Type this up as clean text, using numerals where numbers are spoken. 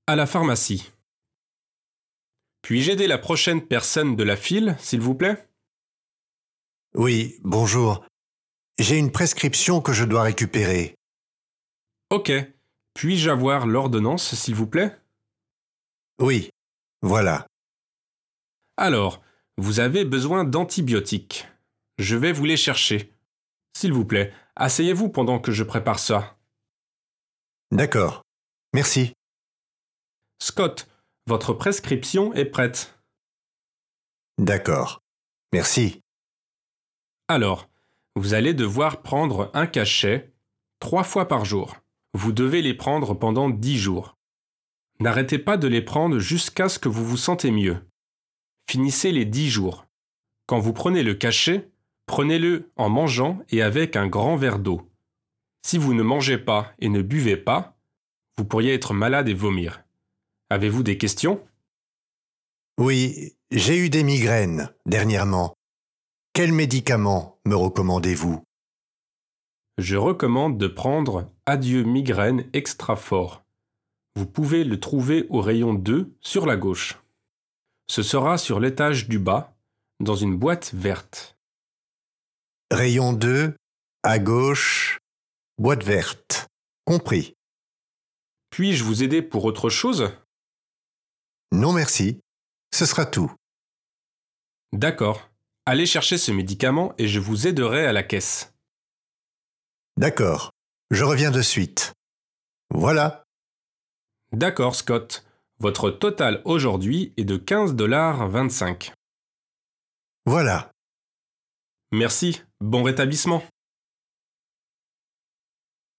À la pharmacie. Puis-je aider la prochaine personne de la file, s'il vous plaît? Oui, bonjour. J'ai une prescription que je dois récupérer. Ok. Puis-je avoir l'ordonnance, s'il vous plaît? Oui, voilà. Alors, vous avez besoin d'antibiotiques. Je vais vous les chercher. S'il vous plaît, asseyez-vous pendant que je prépare ça. D'accord. Merci. Scott, votre prescription est prête. D'accord. Merci. Alors, vous allez devoir prendre un cachet 3 fois par jour. Vous devez les prendre pendant 10 jours. N'arrêtez pas de les prendre jusqu'à ce que vous vous sentez mieux. Finissez les 10 jours. Quand vous prenez le cachet, prenez-le en mangeant et avec un grand verre d'eau. Si vous ne mangez pas et ne buvez pas, vous pourriez être malade et vomir. Avez-vous des questions? Oui, j'ai eu des migraines dernièrement. Quels médicaments me recommandez-vous? Je recommande de prendre Adieu Migraine Extra Fort. Vous pouvez le trouver au rayon 2 sur la gauche. Ce sera sur l'étage du bas, dans une boîte verte. Rayon 2, à gauche, boîte verte. Compris. Puis-je vous aider pour autre chose? Non merci. Ce sera tout. D'accord. Allez chercher ce médicament et je vous aiderai à la caisse. D'accord. Je reviens de suite. Voilà. D'accord, Scott. Votre total aujourd'hui est de 15,25 $. Voilà. Merci. Bon rétablissement.